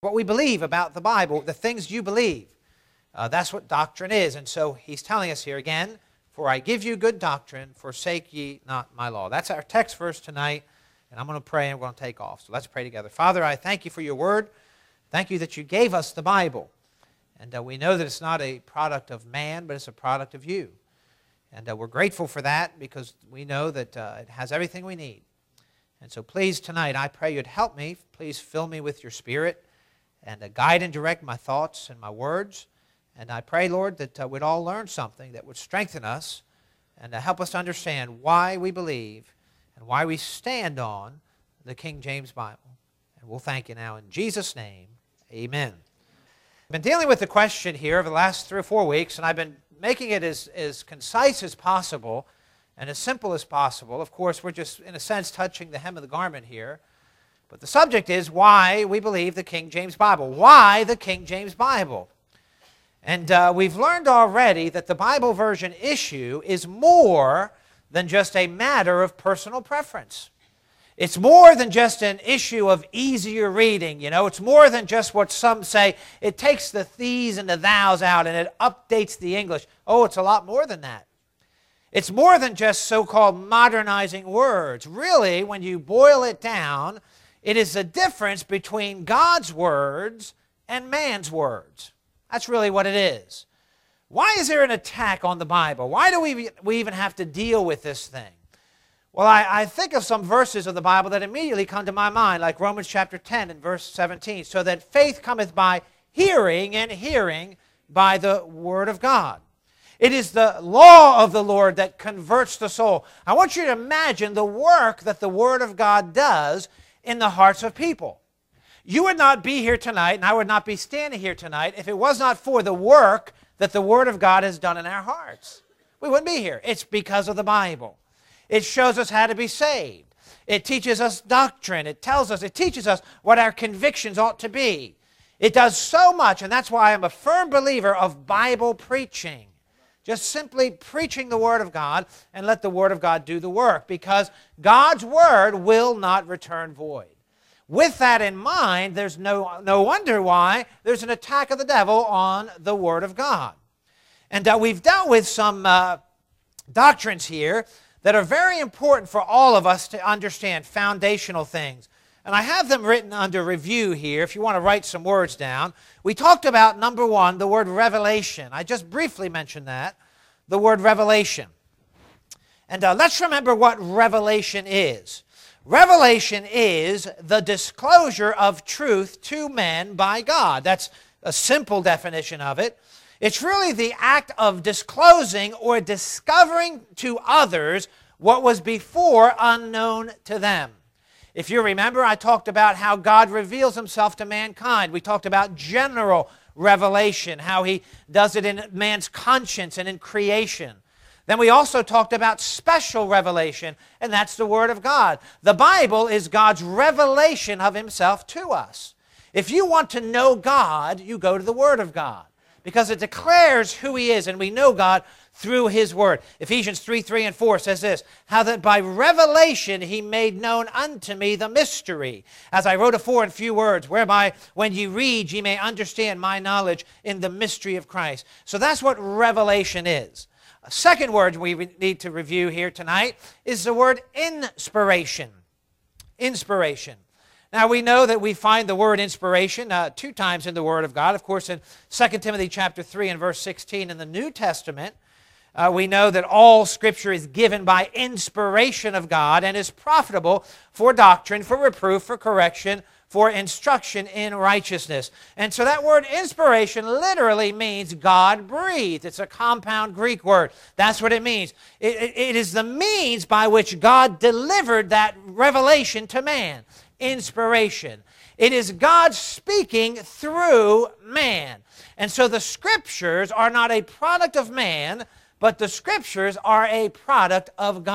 what we believe about the Bible, the things you believe. That's what doctrine is. And so he's telling us here again, for I give you good doctrine, forsake ye not my law. That's our text verse tonight, and I'm going to pray and we're going to take off. So let's pray together. Father, I thank you for your word. Thank you that you gave us the Bible. And we know that it's not a product of man, but it's a product of you. And we're grateful for that because we know that it has everything we need. And so please tonight, I pray you'd help me. Please fill me with your Spirit and guide and direct my thoughts and my words. And I pray, Lord, that we'd all learn something that would strengthen us and help us to understand why we believe and why we stand on the King James Bible. And we'll thank you now in Jesus' name. Amen. I've been dealing with the question here over the last 3 or 4 weeks, and I've been making it as concise as possible and as simple as possible. Of course, we're just, in a sense, touching the hem of the garment here. But the subject is why we believe the King James Bible. Why the King James Bible? And we've learned already that the Bible version issue is more than just a matter of personal preference. It's more than just an issue of easier reading. You know, it's more than just what some say. It takes the these and the thous out and it updates the English. Oh, it's a lot more than that. It's more than just so-called modernizing words. Really, when you boil it down, it is the difference between God's words and man's words. That's really what it is. Why is there an attack on the Bible? Why do we even have to deal with this thing? Well, I think of some verses of the Bible that immediately come to my mind, like Romans chapter 10 and verse 17, so that faith cometh by hearing, and hearing by the word of God. It is the law of the Lord that converts the soul. I want you to imagine the work that the word of God does in the hearts of people. You would not be here tonight, and I would not be standing here tonight if it was not for the work that the Word of God has done in our hearts. We wouldn't be here. It's because of the Bible. It shows us how to be saved. It teaches us doctrine. It teaches us what our convictions ought to be. It does so much, and that's why I'm a firm believer of Bible preaching. Just simply preaching the Word of God and let the Word of God do the work, because God's Word will not return void. With that in mind, there's no wonder why there's an attack of the devil on the Word of God. And we've dealt with some doctrines here that are very important for all of us to understand, foundational things. And I have them written under review here if you want to write some words down. We talked about, number one, the word revelation. I just briefly mentioned that, the word revelation. And let's remember what revelation is. Revelation is the disclosure of truth to men by God. That's a simple definition of it. It's really the act of disclosing or discovering to others what was before unknown to them. If you remember, I talked about how God reveals himself to mankind. We talked about general revelation, how he does it in man's conscience and in creation. Then we also talked about special revelation, and that's the Word of God. The Bible is God's revelation of himself to us. If you want to know God, you go to the Word of God, because it declares who he is, and we know God through his Word. Ephesians 3 and 4 says this, how that by revelation he made known unto me the mystery, as I wrote afore in few words, whereby when ye read ye may understand my knowledge in the mystery of Christ. So that's what revelation is. A second word we need to review here tonight is the word inspiration. Inspiration. Now we know that we find the word inspiration 2 times in the Word of God. Of course, in 2 Timothy chapter 3 and verse 16 in the New Testament, we know that all Scripture is given by inspiration of God and is profitable for doctrine, for reproof, for correction, for instruction in righteousness. And so that word inspiration literally means God-breathed. It's a compound Greek word. That's what it means. It is the means by which God delivered that revelation to man. Inspiration. It is God speaking through man. And so the Scriptures are not a product of man, but the Scriptures are a product of God.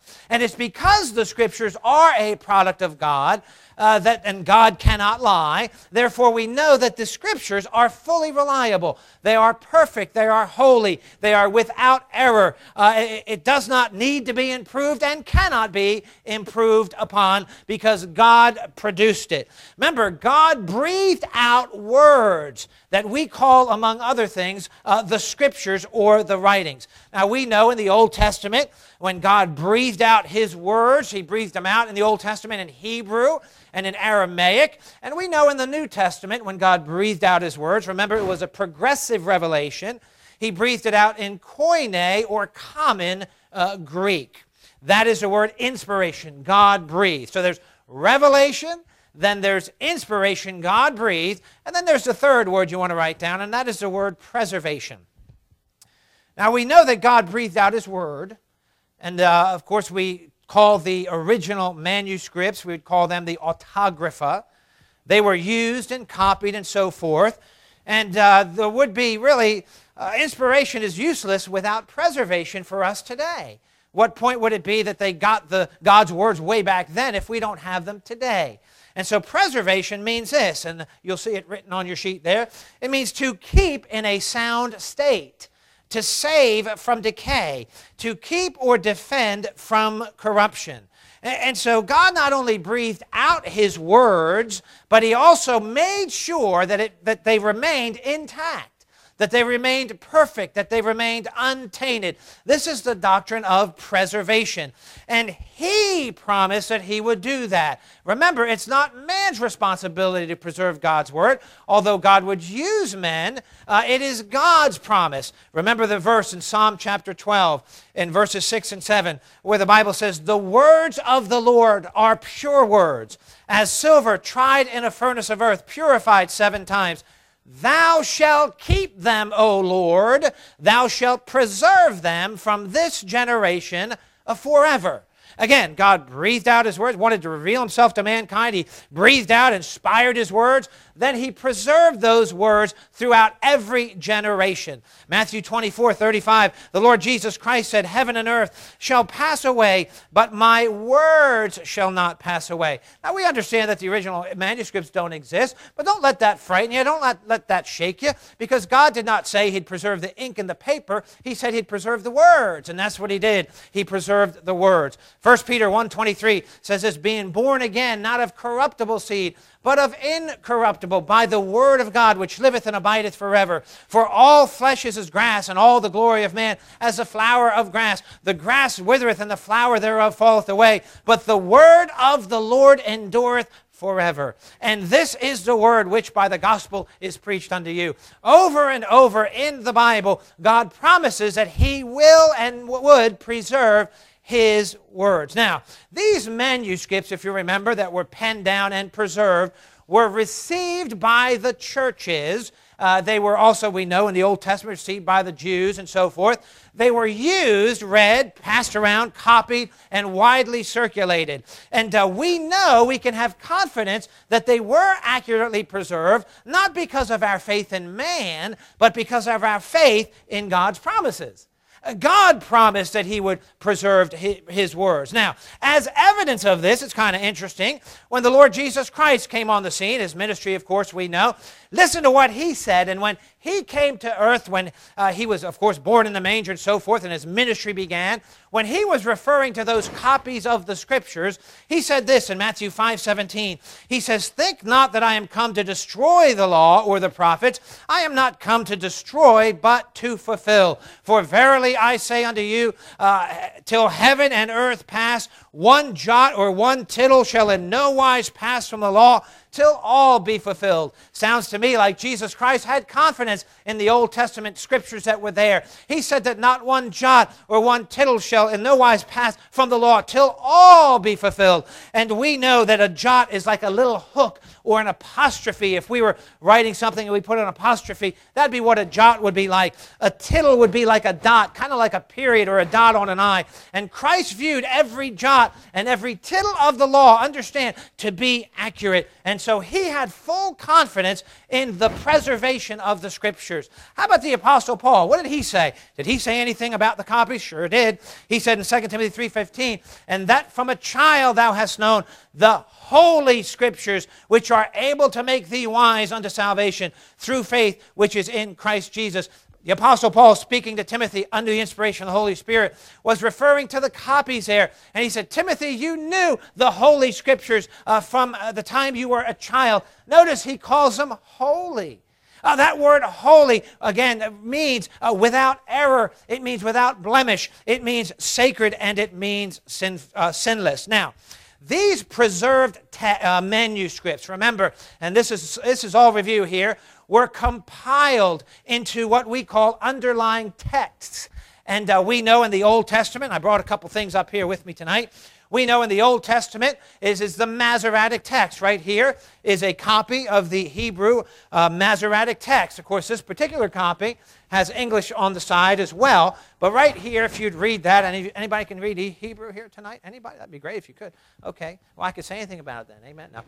And it's because the Scriptures are a product of God, and God cannot lie. Therefore, we know that the Scriptures are fully reliable. They are perfect. They are holy. They are without error. It does not need to be improved and cannot be improved upon because God produced it. Remember, God breathed out words that we call, among other things, the Scriptures or the writings. Now, we know in the Old Testament, when God breathed out His words, He breathed them out in the Old Testament in Hebrew and in Aramaic. And we know in the New Testament, when God breathed out His words, remember it was a progressive revelation, He breathed it out in koine or common Greek. That is the word inspiration, God breathed. So there's revelation, then there's inspiration, God breathed, and then there's the third word you want to write down, and that is the word preservation. Now we know that God breathed out His word, and of course we call the original manuscripts, we would call them the autographa. They were used and copied and so forth, and there would be really, inspiration is useless without preservation for us today. What point would it be that they got God's words way back then if we don't have them today? And so preservation means this, and you'll see it written on your sheet there. It means to keep in a sound state, to save from decay, to keep or defend from corruption. And so God not only breathed out His words, but He also made sure that they remained intact, that they remained perfect, that they remained untainted. This is the doctrine of preservation. And He promised that He would do that. Remember, it's not man's responsibility to preserve God's word. Although God would use men, it is God's promise. Remember the verse in Psalm chapter 12, in verses 6 and 7, where the Bible says, "The words of the Lord are pure words, as silver tried in a furnace of earth, purified 7 times. Thou shalt keep them, O Lord. Thou shalt preserve them from this generation forever." Again, God breathed out His words, wanted to reveal Himself to mankind. He breathed out, inspired His words. Then He preserved those words throughout every generation. Matthew 24:35, the Lord Jesus Christ said, "Heaven and earth shall pass away, but my words shall not pass away." Now we understand that the original manuscripts don't exist, but don't let that frighten you. Don't let that shake you, because God did not say He'd preserve the ink and the paper. He said He'd preserve the words, and that's what He did. He preserved the words. 1 Peter 1:23 says this, "Being born again, not of corruptible seed, but of incorruptible, by the word of God, which liveth and abideth forever. For all flesh is as grass, and all the glory of man as the flower of grass. The grass withereth, and the flower thereof falleth away. But the word of the Lord endureth forever." And this is the word which by the gospel is preached unto you. Over and over in the Bible, God promises that He will and would preserve His words. Now, these manuscripts, if you remember, that were penned down and preserved, were received by the churches. They were also, we know, in the Old Testament, received by the Jews and so forth. They were used, read, passed around, copied, and widely circulated. And we know, we can have confidence that they were accurately preserved, not because of our faith in man, but because of our faith in God's promises. God promised that He would preserve His words. Now, as evidence of this, it's kind of interesting. When the Lord Jesus Christ came on the scene, His ministry, of course, we know, listen to what He said. And when He came to earth, when He was, of course, born in the manger and so forth, and His ministry began, when He was referring to those copies of the Scriptures, He said this in Matthew 5:17. He says, "Think not that I am come to destroy the law or the prophets. I am not come to destroy, but to fulfill. For verily I say unto you, till heaven and earth pass, one jot or one tittle shall in no wise pass from the law, till all be fulfilled." Sounds to me like Jesus Christ had confidence in the Old Testament Scriptures that were there. He said that not one jot or one tittle shall in no wise pass from the law, till all be fulfilled. And we know that a jot is like a little hook or an apostrophe. If we were writing something and we put an apostrophe, that'd be what a jot would be like. A tittle would be like a dot, kind of like a period or a dot on an I. And Christ viewed every jot jot and every tittle of the law, understand, to be accurate. And so he had full confidence in the preservation of the Scriptures. How about the Apostle Paul? What did he say? Did he say anything about the copies? Sure did. He said in 2 Timothy 3:15, and that from a child thou hast known the holy Scriptures, which are able to make thee wise unto salvation through faith which is in Christ Jesus. The Apostle Paul, speaking to Timothy under the inspiration of the Holy Spirit, was referring to the copies there. And he said, Timothy, you knew the Holy Scriptures from the time you were a child. Notice he calls them holy. That word holy, again, means without error. It means without blemish. It means sacred, and it means sinless. Now, these preserved manuscripts, remember, and this is all review here, were compiled into what we call underlying texts. And we know in the Old Testament, I brought a couple things up here with me tonight. We know in the Old Testament is the Masoretic text. Right here is a copy of the Hebrew Masoretic text. Of course, this particular copy has English on the side as well. But right here, if you'd read that, anybody can read Hebrew here tonight? Anybody? That'd be great if you could. Okay. Well, I could say anything about it then. Amen. No.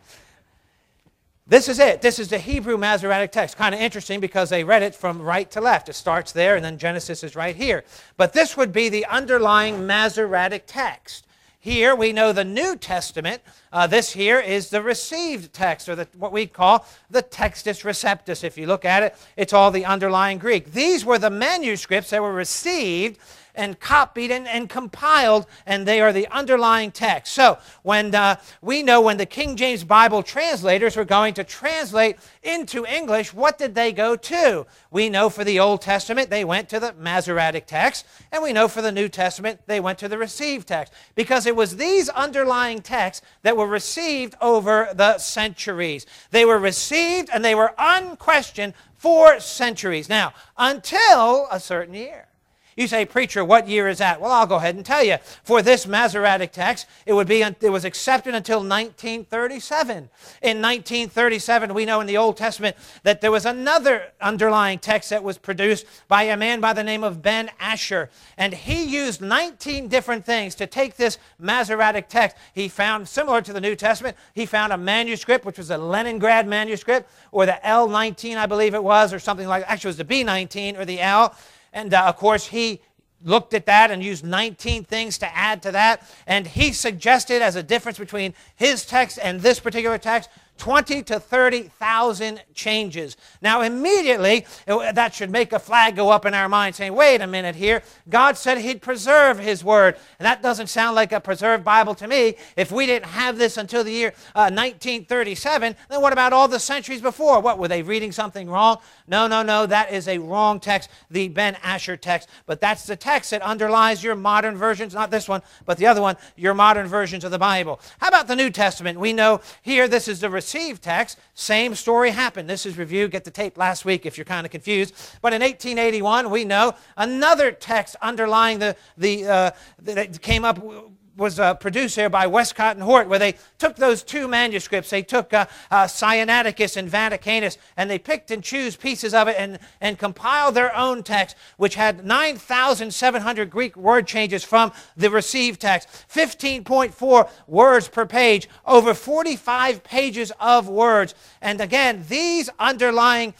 This is it. This is the Hebrew Masoretic text. Kind of interesting because they read it from right to left. It starts there, and then Genesis is right here. But this would be the underlying Masoretic text. Here we know the New Testament. This here is the received text, or what we call the Textus Receptus. If you look at it, it's all the underlying Greek. These were the manuscripts that were received and copied and compiled, and they are the underlying text. So when we know when the King James Bible translators were going to translate into English, what did they go to? We know for the Old Testament, they went to the Masoretic text, and we know for the New Testament, they went to the received text, because it was these underlying texts that were received over the centuries. They were received, and they were unquestioned for centuries. Now, until a certain year. You say, preacher, what year is that? Well, I'll go ahead and tell you. For this Masoretic text, it was accepted until 1937. In 1937, we know in the Old Testament that there was another underlying text that was produced by a man by the name of Ben Asher. And he used 19 different things to take this Masoretic text. He found, similar to the New Testament, he found a manuscript, which was a Leningrad manuscript, or the L19, I believe it was, or something like that. Actually, it was the B19 or the L. And, of course, he looked at that and used 19 things to add to that. And he suggested as a difference between his text and this particular text, 20 to 30,000 changes. Now, immediately, that should make a flag go up in our mind saying, wait a minute here. God said He'd preserve His Word. And that doesn't sound like a preserved Bible to me. If we didn't have this until the year 1937, then what about all the centuries before? What, were they reading something wrong? No, no, no. That is a wrong text, the Ben Asher text. But that's the text that underlies your modern versions, not this one, but the other one, your modern versions of the Bible. How about the New Testament? We know here this is the received text. Same story happened. This is review. Get the tape last week if you're kind of confused. But in 1881, we know another text underlying that came up was produced here by Westcott and Hort, where they took those two manuscripts. They took Sinaiticus and Vaticanus, and they picked and chose pieces of it and compiled their own text, which had 9,700 Greek word changes from the received text, 15.4 words per page, over 45 pages of words. And again, these underlying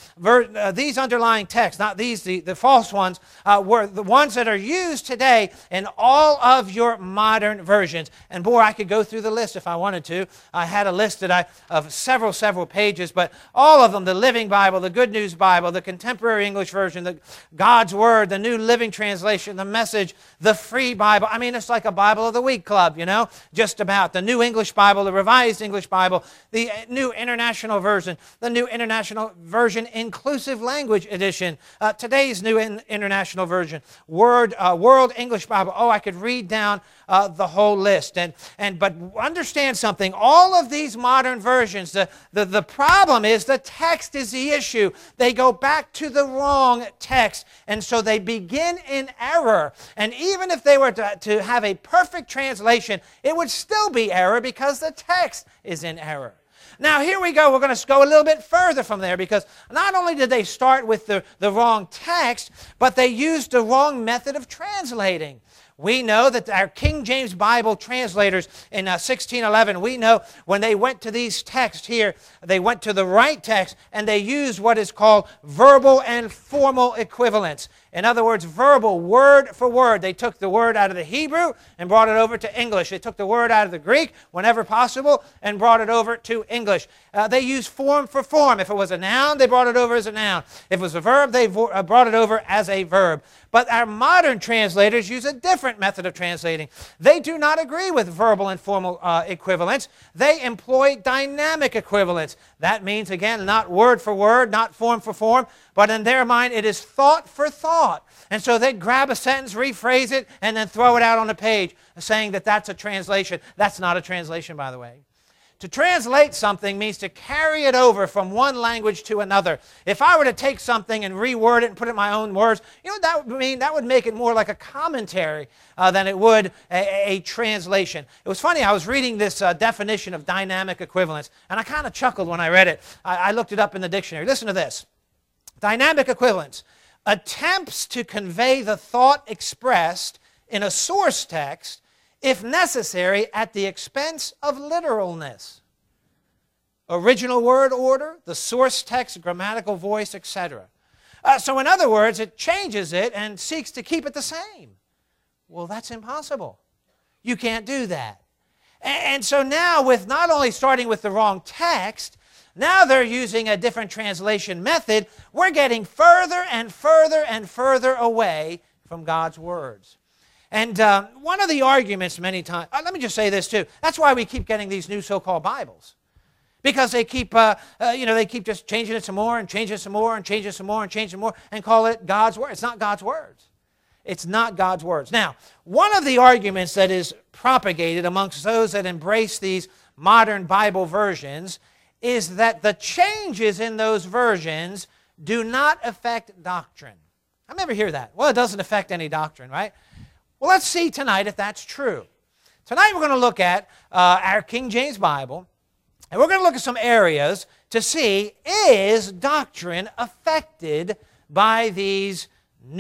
texts, not these, the false ones, were the ones that are used today in all of your modern versions. And boy, I could go through the list if I wanted to. I had a list of several pages, but all of them, the Living Bible, the Good News Bible, the Contemporary English Version, the God's Word, the New Living Translation, the Message, the Free Bible. I mean, it's like a Bible of the Week club, you know, just about. The New English Bible, the Revised English Bible, the New International Version, the New International Version Inclusive Language Edition, today's New International Version, World English Bible. Oh, I could read down the whole list. But understand something. All of these modern versions, the problem is the text is the issue. They go back to the wrong text, and so they begin in error. And even if they were to have a perfect translation, it would still be error because the text is in error. Now, here we go. We're going to go a little bit further from there, because not only did they start with the wrong text, but they used the wrong method of translating. We know that our King James Bible translators in 1611, we know when they went to these texts here, they went to the right text and they used what is called verbal and formal equivalence. In other words, verbal, word for word. They took the word out of the Hebrew and brought it over to English. They took the word out of the Greek whenever possible and brought it over to English. They used form for form. If it was a noun, they brought it over as a noun. If it was a verb, they brought it over as a verb. But our modern translators use a different method of translating. They do not agree with verbal and formal equivalence. They employ dynamic equivalence. That means, again, not word for word, not form for form, but in their mind, it is thought for thought. And so they grab a sentence, rephrase it, and then throw it out on the page, saying that that's a translation. That's not a translation, by the way. To translate something means to carry it over from one language to another. If I were to take something and reword it and put it in my own words, you know what that would mean? That would make it more like a commentary than it would a translation. It was funny, I was reading this definition of dynamic equivalence, and I kind of chuckled when I read it. I looked it up in the dictionary. Listen to this. Dynamic equivalence attempts to convey the thought expressed in a source text, if necessary, at the expense of literalness. Original word order, the source text, grammatical voice, etc. So in other words, it changes it and seeks to keep it the same. Well, that's impossible. You can't do that. And so now, with not only starting with the wrong text, now they're using a different translation method. We're getting further and further and further away from God's words. And one of the arguments many times, let me just say this too, that's why we keep getting these new so-called Bibles. Because they keep, they keep just changing it some more and changing it some more and changing it some more and changing it more and call it God's Word. It's not God's words. It's not God's words. Now, one of the arguments that is propagated amongst those that embrace these modern Bible versions is that the changes in those versions do not affect doctrine. I never hear that. Well, it doesn't affect any doctrine, right? Well, let's see tonight if that's true. Tonight we're going to look at our King James Bible, and we're going to look at some areas to see, is doctrine affected by these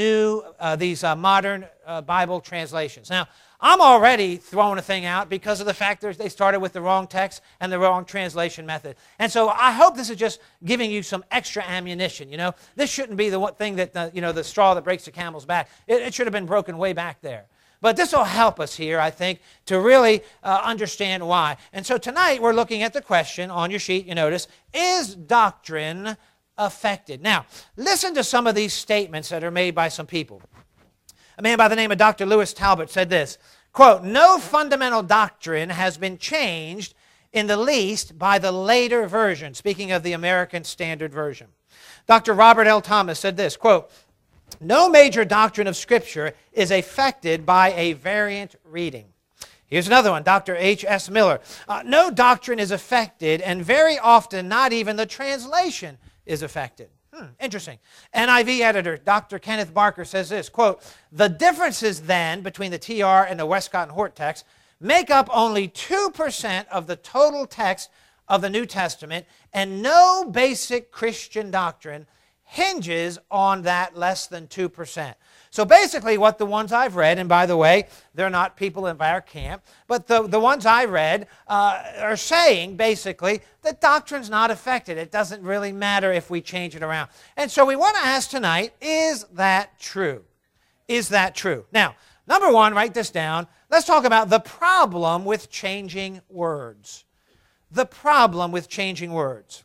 modern Bible translations? Now, I'm already throwing a thing out because of the fact that they started with the wrong text and the wrong translation method. And so I hope this is just giving you some extra ammunition. This shouldn't be the one thing that, the straw that breaks the camel's back. It should have been broken way back there. But this will help us here, I think, to really understand why. And so tonight we're looking at the question on your sheet, you notice, is doctrine affected? Now, listen to some of these statements that are made by some people. A man by the name of Dr. Lewis Talbot said this, quote, "No fundamental doctrine has been changed in the least by the later version," speaking of the American Standard Version. Dr. Robert L. Thomas said this, quote, "No major doctrine of Scripture is affected by a variant reading." Here's another one, Dr. H.S. Miller. "No doctrine is affected, and very often not even the translation is affected." Interesting. NIV editor Dr. Kenneth Barker says this, quote, "The differences then between the TR and the Westcott and Hort text make up only 2% of the total text of the New Testament, and no basic Christian doctrine hinges on that less than 2%. So basically what the ones I've read, and by the way, they're not people in our camp, but the ones I read are saying basically that doctrine's not affected. It doesn't really matter if we change it around. And so we want to ask tonight, is that true? Is that true? Now, number one, write this down. Let's talk about the problem with changing words. The problem with changing words.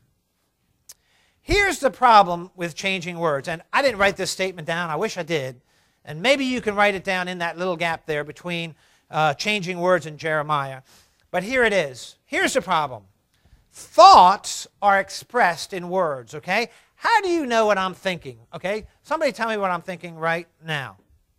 Here's the problem with changing words. And I didn't write this statement down. I wish I did. And maybe you can write it down in that little gap there between changing words and Jeremiah. But here it is. Here's the problem. Thoughts are expressed in words, okay? How do you know what I'm thinking, okay? Somebody tell me what I'm thinking right now.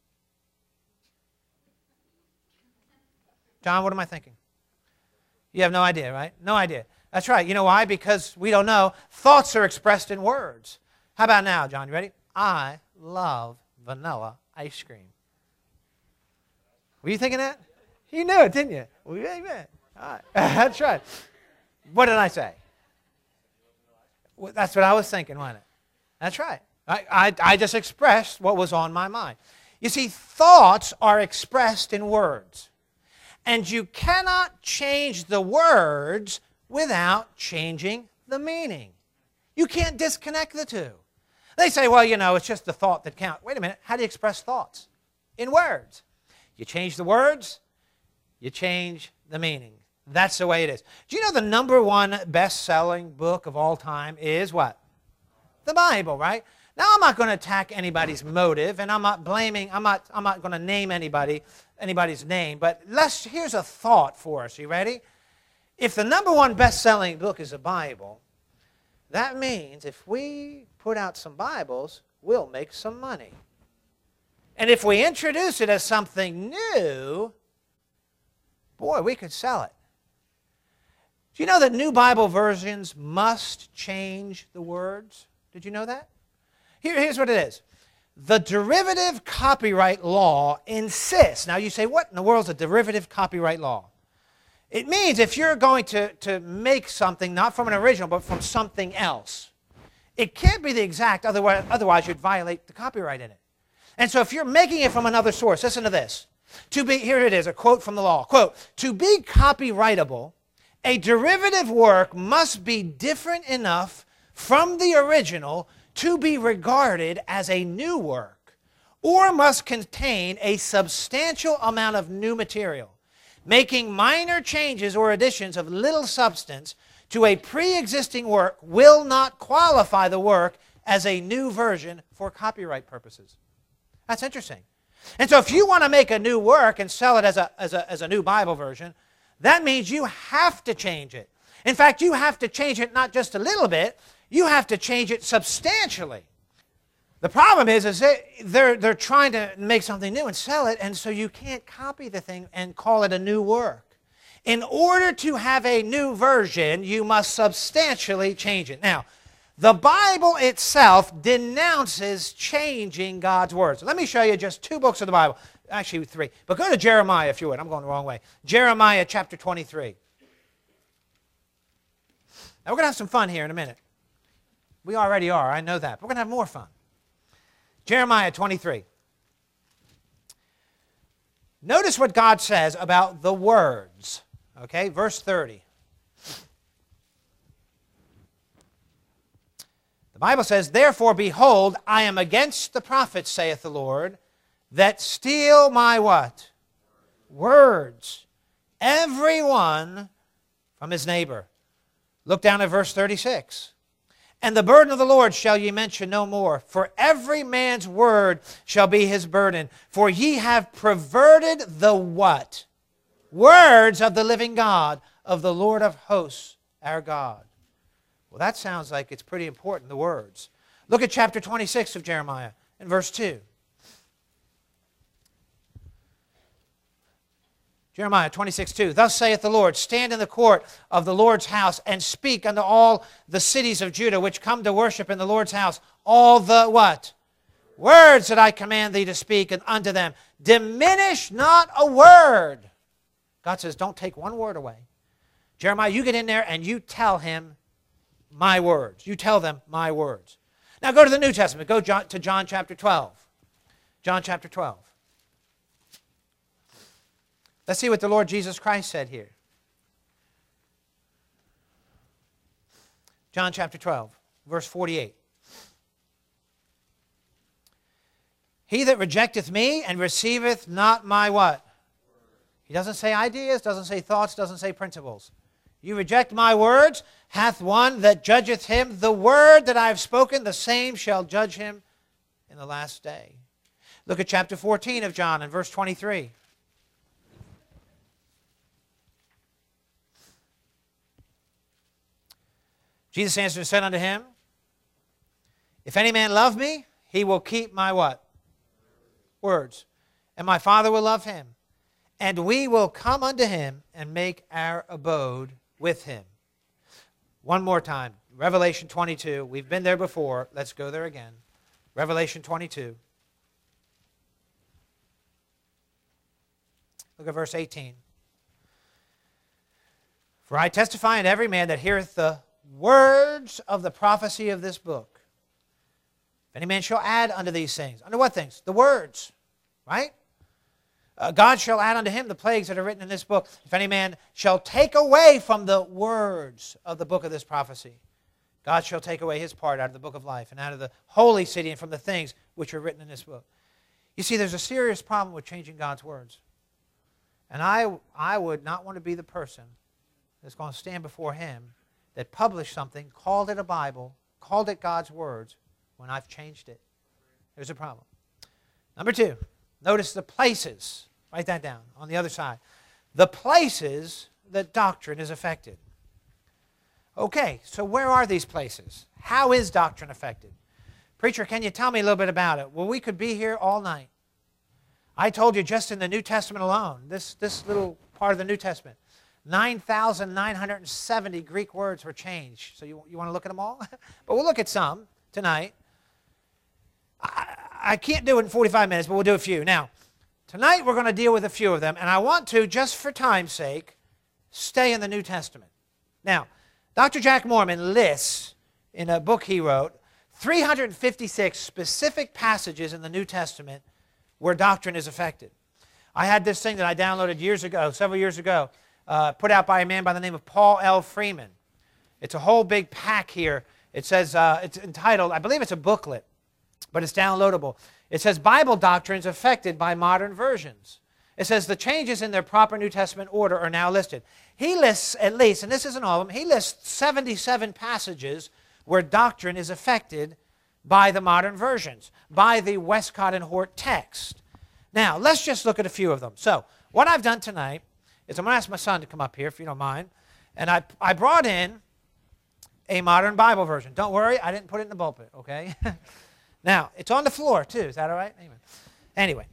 John, what am I thinking? You have no idea, right? No idea. That's right. You know why? Because we don't know. Thoughts are expressed in words. How about now, John? You ready? I love vanilla ice cream. Were you thinking that? You knew it, didn't you? Well, amen. All right. That's right. What did I say? Well, that's what I was thinking, wasn't it? That's right. I just expressed what was on my mind. You see, thoughts are expressed in words. And you cannot change the words without changing the meaning. You can't disconnect the two. They say, well, you know, it's just the thought that counts. Wait a minute. How do you express thoughts? In words. You change the words, you change the meaning. That's the way it is. Do you know the number one best-selling book of all time is what? The Bible, right? Now, I'm not going to attack anybody's motive, and I'm not going to name anybody's name, but here's a thought for us. You ready? If the number one best-selling book is the Bible, that means if we put out some Bibles, we'll make some money. And if we introduce it as something new, boy, we could sell it. Do you know that new Bible versions must change the words? Did you know that? Here's what it is. The derivative copyright law insists. Now you say, what in the world is a derivative copyright law? It means if you're going to make something, not from an original, but from something else, it can't be the exact, otherwise you'd violate the copyright in it. And so if you're making it from another source, listen to this. Here it is, a quote from the law. Quote, to be copyrightable, a derivative work must be different enough from the original to be regarded as a new work, or must contain a substantial amount of new material, making minor changes or additions of little substance to a pre-existing work will not qualify the work as a new version for copyright purposes. That's interesting. And so if you want to make a new work and sell it as a new Bible version, that means you have to change it. In fact, you have to change it not just a little bit, you have to change it substantially. The problem is they're trying to make something new and sell it, and so you can't copy the thing and call it a new work. In order to have a new version, you must substantially change it. Now, the Bible itself denounces changing God's words. Let me show you just two books of the Bible. Actually, three. But go to Jeremiah if you would. I'm going the wrong way. Jeremiah chapter 23. Now, we're going to have some fun here in a minute. We already are. I know that. But we're going to have more fun. Jeremiah 23. Notice what God says about the words. Okay, verse 30. The Bible says, therefore, behold, I am against the prophets, saith the Lord, that steal my what? Words. Every one from his neighbor. Look down at verse 36. And the burden of the Lord shall ye mention no more, for every man's word shall be his burden. For ye have perverted the what? Words of the living God, of the Lord of hosts, our God. Well, that sounds like it's pretty important, the words. Look at chapter 26 of Jeremiah and verse 2. Jeremiah 26:2. Thus saith the Lord, stand in the court of the Lord's house and speak unto all the cities of Judah which come to worship in the Lord's house all the what? Words that I command thee to speak and unto them. Diminish not a word. God says, don't take one word away. Jeremiah, you get in there and you tell him my words. You tell them my words. Now go to the New Testament. Go to John chapter 12. John chapter 12. Let's see what the Lord Jesus Christ said here. John chapter 12, verse 48. He that rejecteth me and receiveth not my what? He doesn't say ideas, doesn't say thoughts, doesn't say principles. You reject my words, hath one that judgeth him. The word that I have spoken, the same shall judge him in the last day. Look at chapter 14 of John and verse 23. Jesus answered and said unto him, if any man love me, he will keep my what? Words. And my Father will love him. And we will come unto him and make our abode with him. One more time. Revelation 22. We've been there before. Let's go there again. Revelation 22. Look at verse 18. For I testify unto every man that heareth the words of the prophecy of this book. If any man shall add unto these things. Unto what things? The words. right? God shall add unto him the plagues that are written in this book. If any man shall take away from the words of the book of this prophecy, God shall take away his part out of the book of life and out of the holy city and from the things which are written in this book. You see, there's a serious problem with changing God's words. And I would not want to be the person that's going to stand before him that published something, called it a Bible, called it God's words, when I've changed it. There's a problem. Number two, notice the places. Write that down on the other side. The places that doctrine is affected. Okay, so where are these places? How is doctrine affected? Preacher, can you tell me a little bit about it? Well, we could be here all night. I told you just in the New Testament alone, this little part of the New Testament, 9,970 Greek words were changed. So you want to look at them all? But we'll look at some tonight. I can't do it in 45 minutes, but we'll do a few. Now, tonight we're going to deal with a few of them, and I want to, just for time's sake, stay in the New Testament. Now, Dr. Jack Moorman lists, in a book he wrote, 356 specific passages in the New Testament where doctrine is affected. I had this thing that I downloaded several years ago, put out by a man by the name of Paul L. Freeman. It's a whole big pack here. It says, it's entitled, I believe it's a booklet, but it's downloadable. It says, Bible doctrines affected by modern versions. It says, the changes in their proper New Testament order are now listed. He lists at least, and this isn't all of them, he lists 77 passages where doctrine is affected by the modern versions, by the Westcott and Hort text. Now, let's just look at a few of them. So, what I've done tonight is I'm going to ask my son to come up here, if you don't mind, and I brought in a modern Bible version. Don't worry, I didn't put it in the pulpit, okay? Now, it's on the floor, too. Is that all right? Anyway,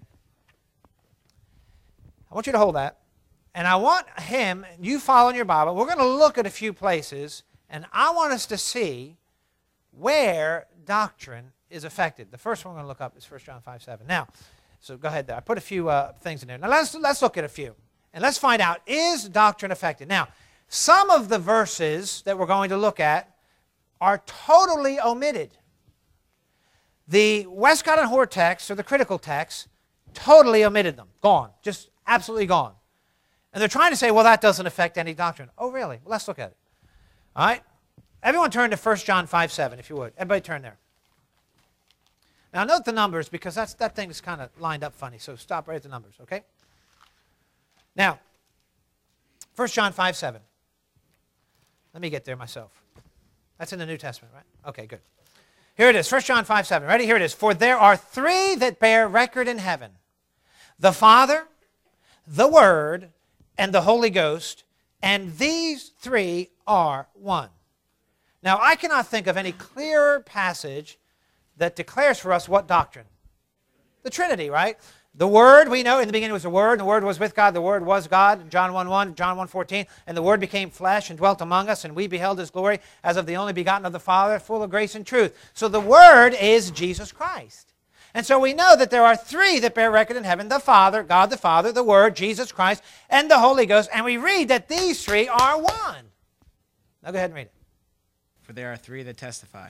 I want you to hold that, and I want him, you follow in your Bible, we're going to look at a few places, and I want us to see where doctrine is affected. The first one we're going to look up is 1 John 5:7. Now, so go ahead there. I put a few things in there. Now, let's look at a few, and let's find out, is doctrine affected? Now, some of the verses that we're going to look at are totally omitted. The Westcott and Hort text, or the critical text, totally omitted them. Gone. Just absolutely gone. And they're trying to say, well, that doesn't affect any doctrine. Oh, really? Well, let's look at it. All right? Everyone turn to 1 John 5:7, if you would. Everybody turn there. Now, note the numbers, because that thing is kind of lined up funny, so stop right at the numbers, okay? Now, 1 John 5:7. Let me get there myself. That's in the New Testament, right? Okay, good. Here it is, 1 John 5:7. Ready? Here it is. For there are three that bear record in heaven, the Father, the Word, and the Holy Ghost, and these three are one. Now, I cannot think of any clearer passage that declares for us what doctrine? The Trinity, right? The Word, we know, in the beginning was the Word, and the Word was with God, the Word was God, John 1:1, John 1:14, and the Word became flesh and dwelt among us, and we beheld His glory as of the only begotten of the Father, full of grace and truth. So the Word is Jesus Christ. And so we know that there are three that bear record in heaven, the Father, God the Father, the Word, Jesus Christ, and the Holy Ghost, and we read that these three are one. Now go ahead and read it. For there are three that testify.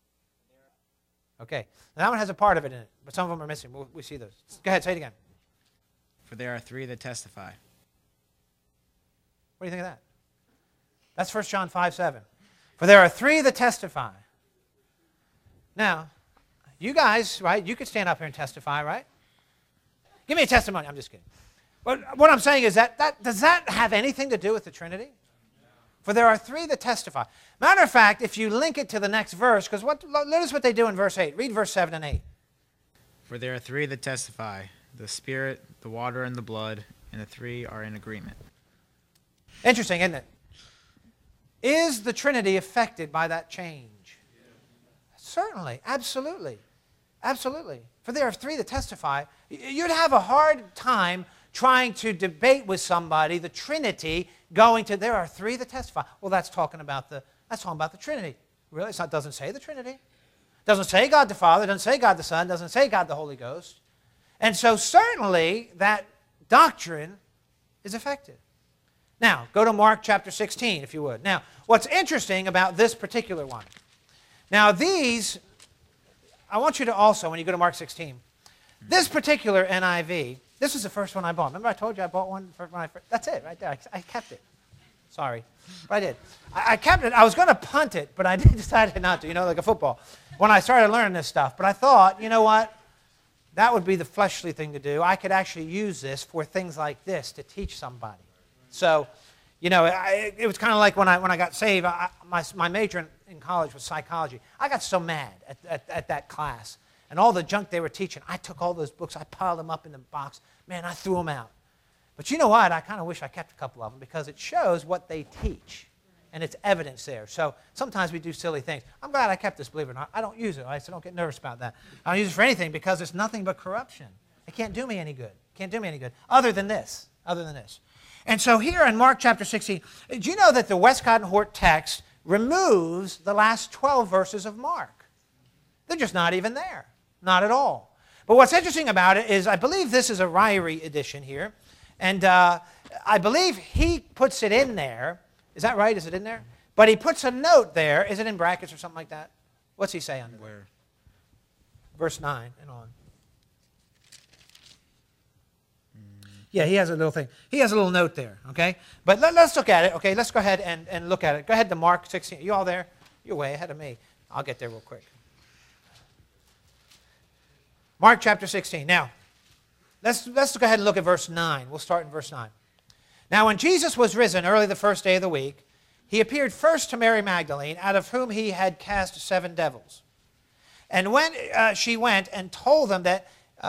Okay. Now that one has a part of it in it, but some of them are missing. We see those. Go ahead, say it again. For there are three that testify. What do you think of that? That's 1 John 5:7. For there are three that testify. Now, you guys, right, you could stand up here and testify, right? Give me a testimony. I'm just kidding. But what I'm saying is does that have anything to do with the Trinity? For there are three that testify. Matter of fact, if you link it to the next verse, because notice what they do in verse 8. Read verse 7 and 8. For there are three that testify, the Spirit, the water, and the blood, and the three are in agreement. Interesting, isn't it? Is the Trinity affected by that change? Certainly, absolutely. Absolutely. For there are three that testify. You'd have a hard time trying to debate with somebody the Trinity, going to, there are three that testify. Well, that's talking about the Trinity. Really? It doesn't say the Trinity. It doesn't say God the Father. It doesn't say God the Son. It doesn't say God the Holy Ghost. And so certainly that doctrine is affected. Now, go to Mark chapter 16, if you would. Now, what's interesting about this particular one. Now, these, I want you to also, when you go to Mark 16, This particular NIV, this is the first one I bought. Remember I told you I bought one when I first, that's it right there. I kept it. Sorry, but I did. I kept it. I was going to punt it, but I decided not to, like a football, when I started learning this stuff. But I thought, you know what? That would be the fleshly thing to do. I could actually use this for things like this to teach somebody. So, it was kind of like when I got saved, my major in college was psychology. I got so mad at that class and all the junk they were teaching. I took all those books, I piled them up in the box. Man, I threw them out. But you know what? I kind of wish I kept a couple of them because it shows what they teach. And it's evidence there. So sometimes we do silly things. I'm glad I kept this, believe it or not. I don't use it, right? So don't get nervous about that. I don't use it for anything because it's nothing but corruption. It can't do me any good. Can't do me any good other than this. And so here in Mark chapter 16, do you know that the Westcott and Hort text removes the last 12 verses of Mark? They're just not even there. Not at all. But what's interesting about it is I believe this is a Ryrie edition here. And I believe he puts it in there. Is that right? Is it in there? But he puts a note there. Is it in brackets or something like that? What's he say under there? Where? Verse 9 and on. Yeah, he has a little thing. He has a little note there, okay? But let's look at it, okay? Let's go ahead and look at it. Go ahead to Mark 16. You all there? You're way ahead of me. I'll get there real quick. Mark chapter 16. Now, let's go ahead and look at verse 9. We'll start in verse 9. Now, when Jesus was risen early the first day of the week, he appeared first to Mary Magdalene, out of whom he had cast 7 devils. And when she went and told them that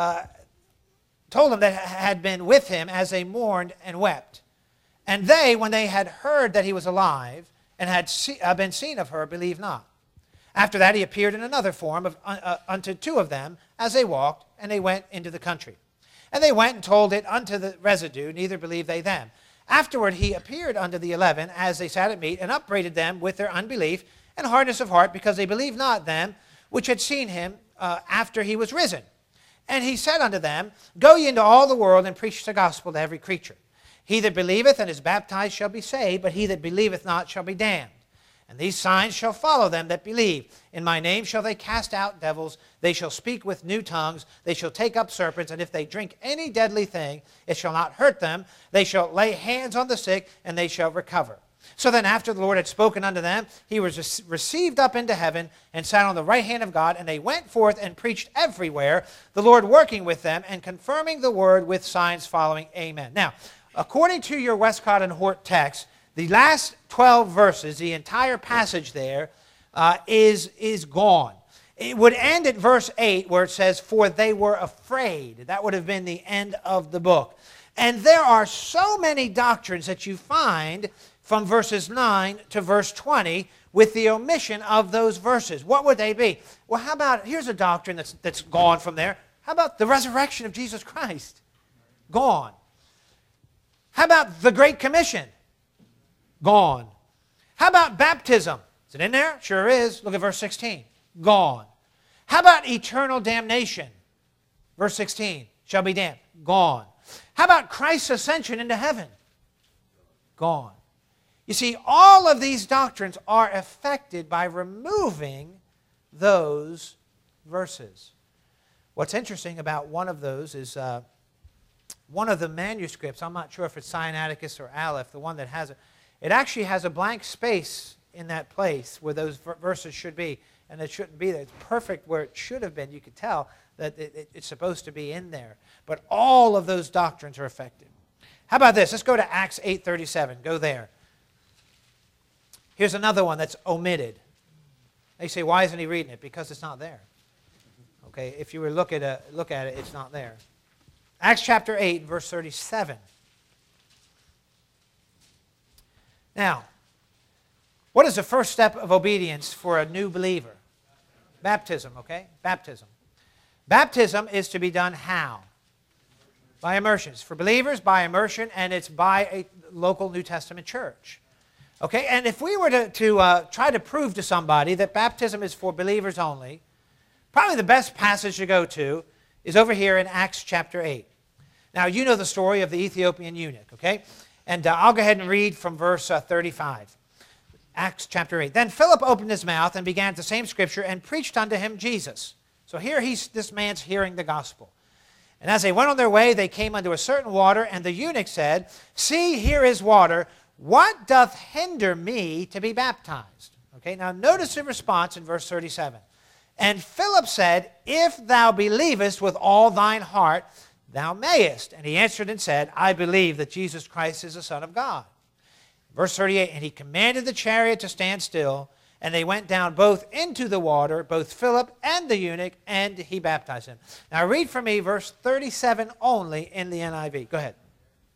had been with him as they mourned and wept. And they, when they had heard that he was alive and had been seen of her, believed not. After that he appeared in another form unto 2 of them as they walked, and they went into the country. And they went and told it unto the residue, neither believed they them. Afterward he appeared unto the 11 as they sat at meat, and upbraided them with their unbelief and hardness of heart, because they believed not them which had seen him after he was risen. And he said unto them, Go ye into all the world, and preach the gospel to every creature. He that believeth and is baptized shall be saved, but he that believeth not shall be damned. And these signs shall follow them that believe. In my name shall they cast out devils. They shall speak with new tongues. They shall take up serpents. And if they drink any deadly thing, it shall not hurt them. They shall lay hands on the sick, and they shall recover. So then after the Lord had spoken unto them, he was received up into heaven, and sat on the right hand of God. And they went forth and preached everywhere, the Lord working with them, and confirming the word with signs following. Amen. Now, according to your Westcott and Hort text, the last 12 verses, the entire passage there, is gone. It would end at verse 8 where it says, For they were afraid. That would have been the end of the book. And there are so many doctrines that you find from verses 9 to verse 20 with the omission of those verses. What would they be? Well, how about, here's a doctrine that's gone from there. How about the resurrection of Jesus Christ? Gone. How about the Great Commission? Gone. How about baptism? Is it in there? Sure is. Look at verse 16. Gone. How about eternal damnation? Verse 16. Shall be damned. Gone. How about Christ's ascension into heaven? Gone. You see, all of these doctrines are affected by removing those verses. What's interesting about one of those is one of the manuscripts, I'm not sure if it's Sinaiticus or Aleph, the one that has it, it actually has a blank space in that place where those verses should be, and it shouldn't be there. It's perfect where it should have been. You could tell that it's supposed to be in there. But all of those doctrines are affected. How about this? Let's go to Acts 8:37. Go there. Here's another one that's omitted. They say, why isn't he reading it? Because it's not there. Okay, if you were to look at it, it's not there. Acts chapter 8, verse 37. Now, what is the first step of obedience for a new believer? Baptism, okay? Baptism. Baptism is to be done how? By immersion. It's for believers, by immersion, and it's by a local New Testament church. Okay, and if we were to try to prove to somebody that baptism is for believers only, probably the best passage to go to is over here in Acts chapter 8. Now, you know the story of the Ethiopian eunuch, okay? And I'll go ahead and read from verse 35. Acts chapter 8. Then Philip opened his mouth and began the same scripture and preached unto him Jesus. So here this man's hearing the gospel. And as they went on their way, they came unto a certain water, and the eunuch said, See, here is water. What doth hinder me to be baptized? Okay, now notice the response in verse 37. And Philip said, If thou believest with all thine heart, thou mayest. And he answered and said, I believe that Jesus Christ is the Son of God. Verse 38, And he commanded the chariot to stand still, and they went down both into the water, both Philip and the eunuch, and he baptized him. Now read for me verse 37 only in the NIV. Go ahead.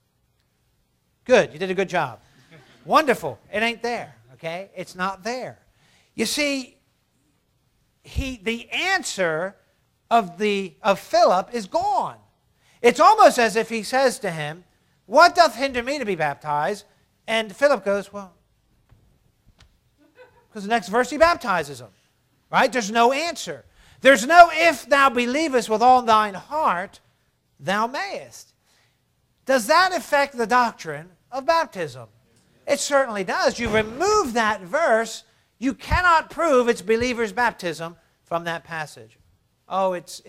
Good. You did a good job. Wonderful. It ain't there. Okay? It's not there. You see, the answer of Philip is gone. It's almost as if he says to him, What doth hinder me to be baptized? And Philip goes, Well, because the next verse he baptizes him. Right? There's no answer. There's no if thou believest with all thine heart, thou mayest. Does that affect the doctrine of baptism? It certainly does. You remove that verse, you cannot prove it's believer's baptism from that passage. Oh, it's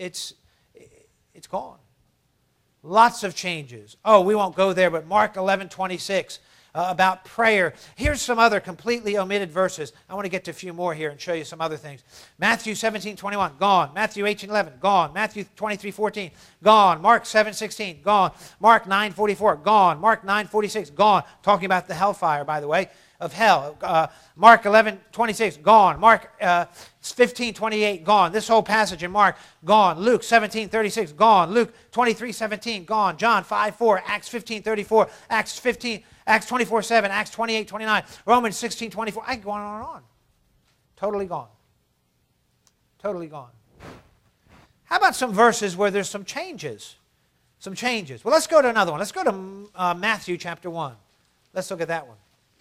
gone. Lots of changes. Oh, we won't go there, but Mark 11:26. About prayer. Here's some other completely omitted verses. I want to get to a few more here and show you some other things. Matthew 17:21, gone. Matthew 18:11, gone. Matthew 23:14, gone. Mark 7:16, gone. Mark 9:44, gone. Mark 9:46, gone. Talking about the hellfire, by the way, of hell. Mark 11:26, gone. Mark 15:28, gone. This whole passage in Mark, gone. Luke 17:36, gone. Luke 23:17, gone. John 5:4, Acts 15:34, Acts 24:7, Acts 28:29, Romans 16:24. I can go on and on. Totally gone. Totally gone. How about some verses where there's some changes? Some changes. Well, let's go to another one. Let's go to Matthew chapter 1. Let's look at that one.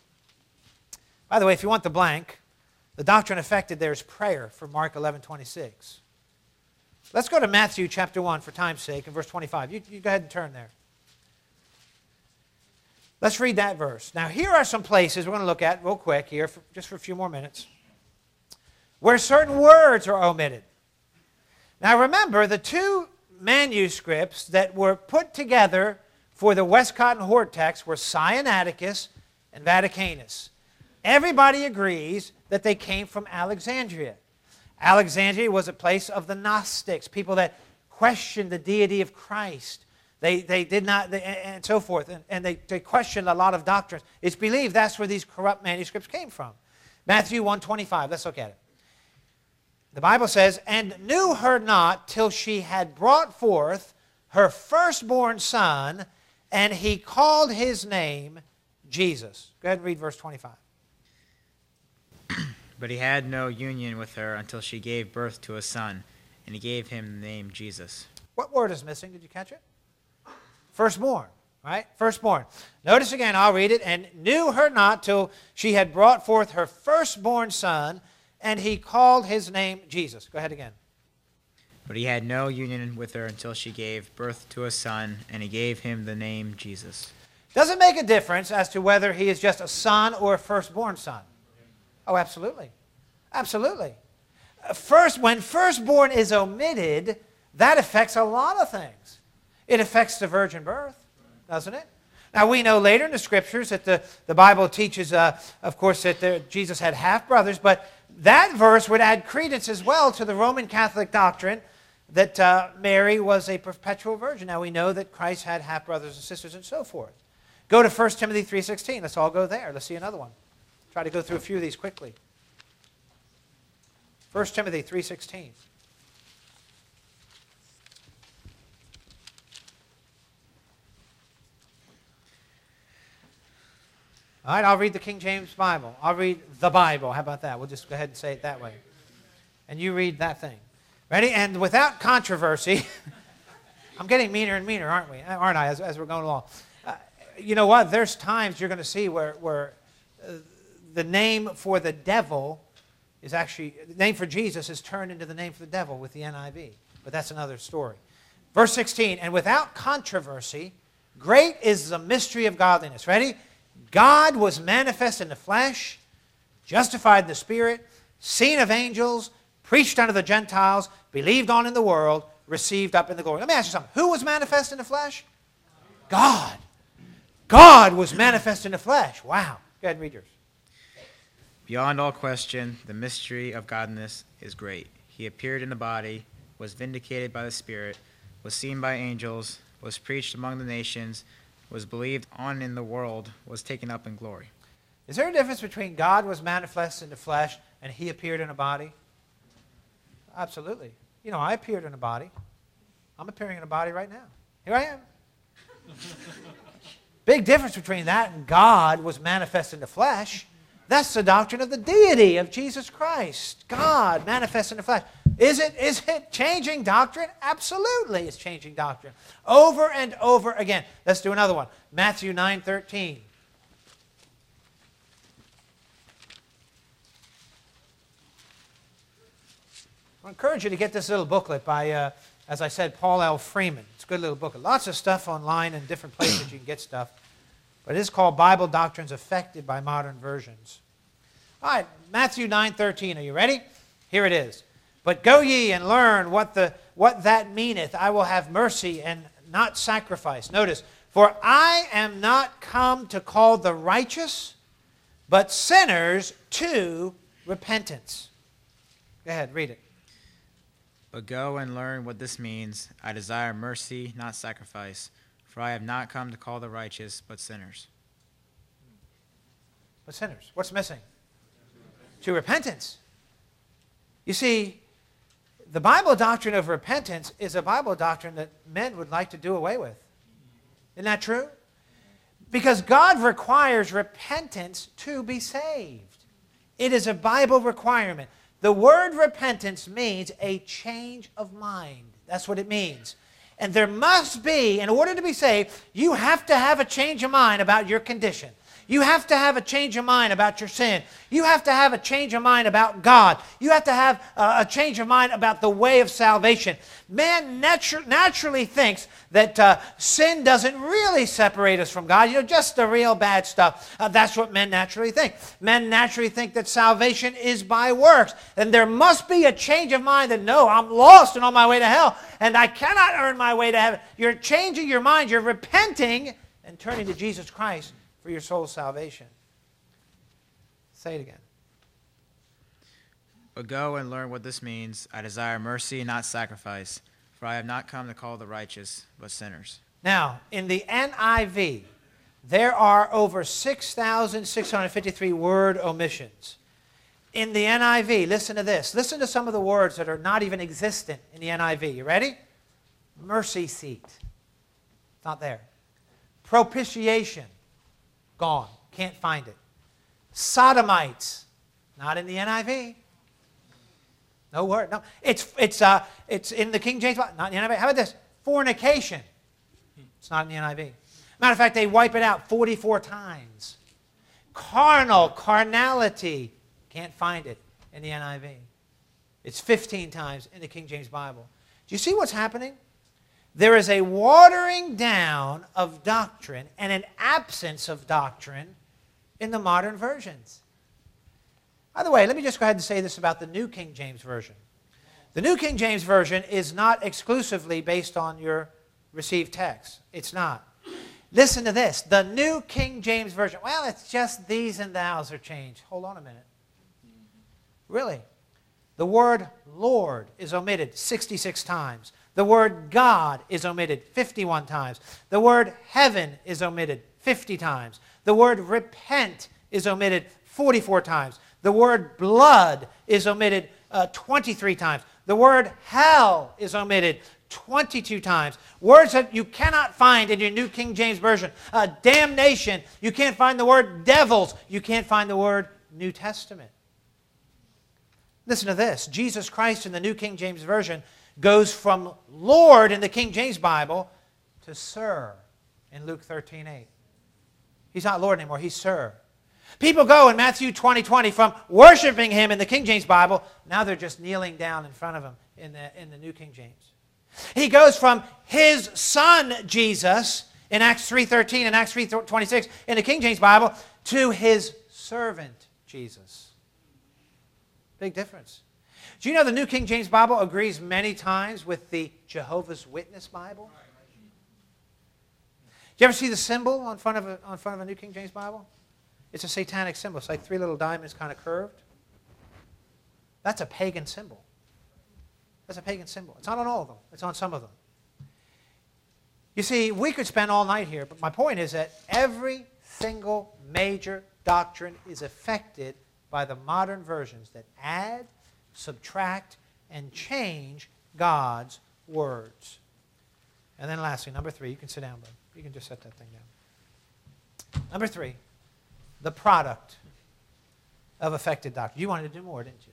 By the way, if you want the blank, the doctrine affected there is prayer for Mark 11:26. Let's go to Matthew chapter 1 for time's sake in verse 25. You go ahead and turn there. Let's read that verse. Now, here are some places we're going to look at real quick here, just for a few more minutes, where certain words are omitted. Now, remember, the two manuscripts that were put together for the Westcott and Hort text were Sinaiticus and Vaticanus. Everybody agrees that they came from Alexandria. Alexandria was a place of the Gnostics, people that questioned the deity of Christ. They did not, and so forth, and they questioned a lot of doctrines. It's believed that's where these corrupt manuscripts came from. Matthew 1:25, let's look at it. The Bible says, And knew her not till she had brought forth her firstborn son, and he called his name Jesus. Go ahead and read verse 25. But he had no union with her until she gave birth to a son, and he gave him the name Jesus. What word is missing? Did you catch it? Firstborn, right? Firstborn. Notice again, I'll read it. And knew her not till she had brought forth her firstborn son, and he called his name Jesus. Go ahead again. But he had no union with her until she gave birth to a son, and he gave him the name Jesus. Does it make a difference as to whether he is just a son or a firstborn son? Oh, absolutely. Absolutely. When firstborn is omitted, that affects a lot of things. It affects the virgin birth, doesn't it? Now, we know later in the Scriptures that the Bible teaches, of course, that Jesus had half-brothers, but that verse would add credence as well to the Roman Catholic doctrine that Mary was a perpetual virgin. Now, we know that Christ had half-brothers and sisters and so forth. Go to 1 Timothy 3:16. Let's all go there. Let's see another one. Try to go through a few of these quickly. 1 Timothy 3:16. All right, I'll read the King James Bible. I'll read the Bible. How about that? We'll just go ahead and say it that way. And you read that thing. Ready? And without controversy, I'm getting meaner and meaner, aren't I, as we're going along? You know what? There's times you're going to see where the name for the devil is actually, the name for Jesus is turned into the name for the devil with the NIV. But that's another story. Verse 16, and without controversy, great is the mystery of godliness. Ready? God was manifest in the flesh, justified in the Spirit, seen of angels, preached unto the Gentiles, believed on in the world, received up in the glory. Let me ask you something. Who was manifest in the flesh? God. God was manifest in the flesh. Wow. Go ahead and read yours. Beyond all question, the mystery of godness is great. He appeared in the body, was vindicated by the Spirit, was seen by angels, was preached among the nations, was believed on in the world, was taken up in glory. Is there a difference between God was manifest in the flesh and he appeared in a body? Absolutely. You know, I appeared in a body. I'm appearing in a body right now. Here I am. Big difference between that and God was manifest in the flesh. That's the doctrine of the deity of Jesus Christ. God manifest in the flesh. Is it changing doctrine? Absolutely, it's changing doctrine. Over and over again. Let's do another one. Matthew 9:13. I encourage you to get this little booklet by, as I said, Paul L. Freeman. It's a good little booklet. Lots of stuff online and different places you can get stuff. But it is called Bible Doctrines Affected by Modern Versions. All right, Matthew 9:13. Are you ready? Here it is. But go ye and learn what that meaneth. I will have mercy and not sacrifice. Notice, for I am not come to call the righteous, but sinners to repentance. Go ahead, read it. But go and learn what this means. I desire mercy, not sacrifice. For I have not come to call the righteous, but sinners. But sinners. What's missing? To repentance. You see, the Bible doctrine of repentance is a Bible doctrine that men would like to do away with. Isn't that true? Because God requires repentance to be saved. It is a Bible requirement. The word repentance means a change of mind. That's what it means. And there must be, in order to be saved, you have to have a change of mind about your condition. You have to have a change of mind about your sin. You have to have a change of mind about God. You have to have a change of mind about the way of salvation. Man naturally thinks that sin doesn't really separate us from God. You know, just the real bad stuff. That's what men naturally think. Men naturally think that salvation is by works. And there must be a change of mind that, no, I'm lost and on my way to hell, and I cannot earn my way to heaven. You're changing your mind. You're repenting and turning to Jesus Christ for your soul's salvation. Say it again. But go and learn what this means. I desire mercy, not sacrifice. For I have not come to call the righteous, but sinners. Now, in the NIV, there are over 6,653 word omissions. In the NIV, listen to this. Listen to some of the words that are not even existent in the NIV. You ready? Mercy seat. It's not there. Propitiation. Gone. Can't find it. Sodomites. Not in the NIV. No word. No. It's in the King James. Not in the NIV. How about this? Fornication. It's not in the NIV. Matter of fact, they wipe it out 44 times. Carnality. Can't find it in the NIV. It's 15 times in the King James Bible. Do you see what's happening? There is a watering down of doctrine and an absence of doctrine in the modern versions. By the way, let me just go ahead and say this about the New King James Version. The New King James Version is not exclusively based on your received text. It's not. Listen to this. The New King James Version. Well, it's just these and thous are changed. Hold on a minute. Really? The word Lord is omitted 66 times. The word God is omitted 51 times. The word heaven is omitted 50 times. The word repent is omitted 44 times. The word blood is omitted 23 times. The word hell is omitted 22 times. Words that you cannot find in your New King James Version. Damnation. You can't find the word devils. You can't find the word New Testament. Listen to this. Jesus Christ in the New King James Version goes from Lord in the King James Bible to Sir in Luke 13:8. He's not Lord anymore. He's Sir. People go in Matthew 20:20 from worshiping Him in the King James Bible, now they're just kneeling down in front of Him in the New King James. He goes from His Son, Jesus, in Acts 3:13 and Acts 3:26 in the King James Bible, to His servant, Jesus. Big difference. Do you know the New King James Bible agrees many times with the Jehovah's Witness Bible? Do you ever see the symbol on front of a New King James Bible? It's a satanic symbol. It's like 3 little diamonds kind of curved. That's a pagan symbol. That's a pagan symbol. It's not on all of them. It's on some of them. You see, we could spend all night here, but my point is that every single major doctrine is affected by the modern versions that add, subtract, and change God's words. And then lastly, number 3, you can sit down, bud. You can just set that thing down. Number 3, the product of affected doctrine. You wanted to do more, didn't you?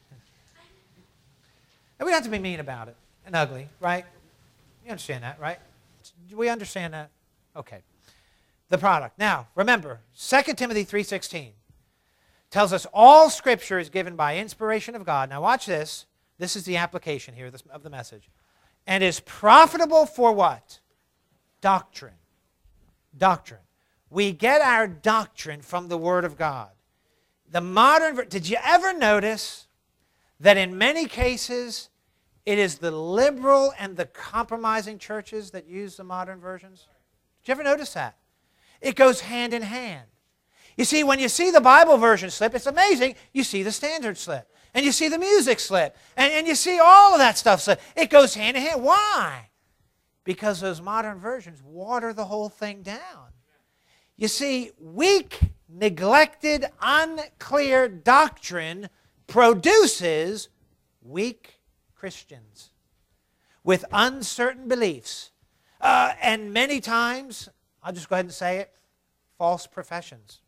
And we don't have to be mean about it and ugly, right? You understand that, right? Do we understand that? Okay. The product. Now, remember, 2 Timothy 3:16 tells us all Scripture is given by inspiration of God. Now watch this. This is the application here of the message. And is profitable for what? Doctrine. Doctrine. We get our doctrine from the Word of God. The modern, did you ever notice that in many cases it is the liberal and the compromising churches that use the modern versions? Did you ever notice that? It goes hand in hand. You see, when you see the Bible version slip, it's amazing. You see the standard slip. And you see the music slip. And you see all of that stuff slip. It goes hand in hand. Why? Because those modern versions water the whole thing down. You see, weak, neglected, unclear doctrine produces weak Christians with uncertain beliefs. And many times, I'll just go ahead and say it, false professions.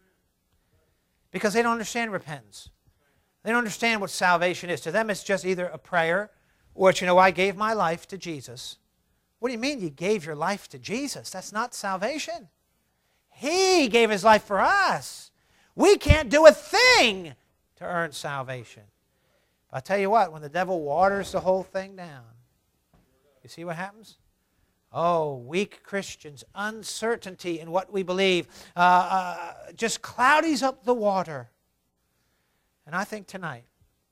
Because they don't understand repentance. They don't understand what salvation is. To them, it's just either a prayer or it's, I gave my life to Jesus. What do you mean you gave your life to Jesus? That's not salvation. He gave His life for us. We can't do a thing to earn salvation. But I'll tell you what, when the devil waters the whole thing down, you see what happens? Oh, weak Christians, uncertainty in what we believe, just cloudies up the water. And I think tonight,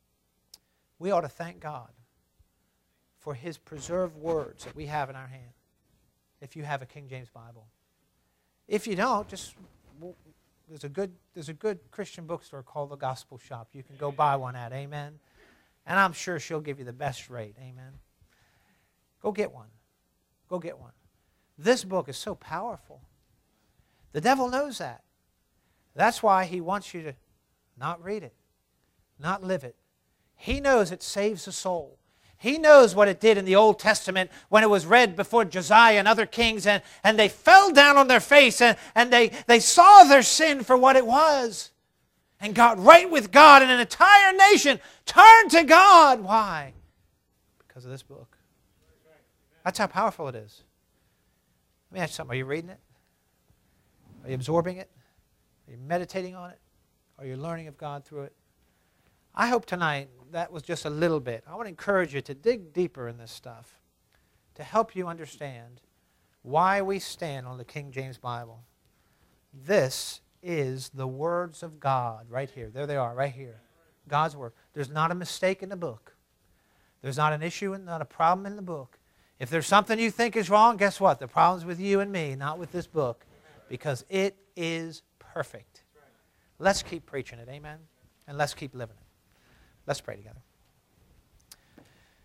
we ought to thank God for His preserved words that we have in our hand, if you have a King James Bible. If you don't, there's a good Christian bookstore called The Gospel Shop. You can go buy one at, amen? And I'm sure she'll give you the best rate, amen? Go get one. Go get one. This book is so powerful. The devil knows that. That's why he wants you to not read it, not live it. He knows it saves the soul. He knows what it did in the Old Testament when it was read before Josiah and other kings, and they fell down on their face and they saw their sin for what it was and got right with God, and an entire nation turned to God. Why? Because of this book. That's how powerful it is. Let me ask you something. Are you reading it? Are you absorbing it? Are you meditating on it? Are you learning of God through it? I hope tonight that was just a little bit. I want to encourage you to dig deeper in this stuff to help you understand why we stand on the King James Bible. This is the words of God right here. There they are, right here. God's Word. There's not a mistake in the book. There's not an issue and not a problem in the book. If there's something you think is wrong, guess what? The problem's with you and me, not with this book, because it is perfect. Let's keep preaching it, amen? And let's keep living it. Let's pray together.